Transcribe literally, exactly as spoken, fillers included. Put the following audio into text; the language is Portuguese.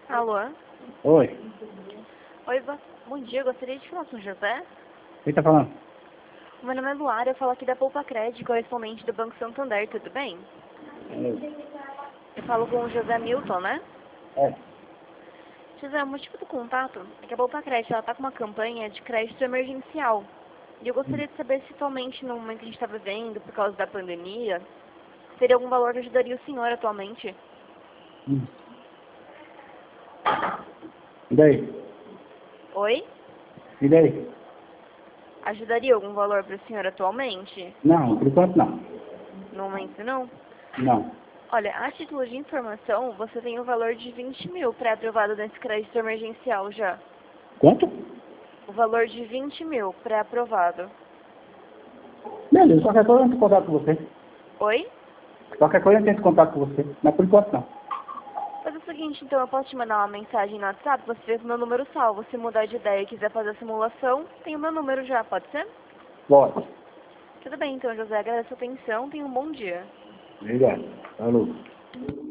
Alô? Oi. Oi, bo- bom dia. Eu gostaria de falar com o José. Quem tá falando? O meu nome é Luara, eu falo aqui da Poupa Crédito, correspondente do Banco Santander, tudo bem? Eu falo com o José Milton, né? É. José, o motivo do contato é que a Poupa Crédito ela tá com uma campanha de crédito emergencial. E eu gostaria de saber se atualmente, no momento que a gente está vivendo, por causa da pandemia, teria algum valor que ajudaria o senhor atualmente? Hum. E daí? Oi? E daí? Ajudaria algum valor para o senhor atualmente? Não, por enquanto não. No momento não? Não. Olha, a título de informação, você tem o valor de vinte mil pré-aprovado nesse crédito emergencial já. Quanto? O valor de vinte mil pré-aprovado. Beleza, qualquer coisa eu entro em contato com você. Oi? Qualquer coisa eu entro em contato com você. Mas por enquanto não. Faz o seguinte, então, eu posso te mandar uma mensagem no WhatsApp, você vê o meu número salvo. Se mudar de ideia e quiser fazer a simulação, tem o meu número já, pode ser? Pode. Tudo bem, então, José, agradeço a atenção, tenha um bom dia. Obrigado. Falou.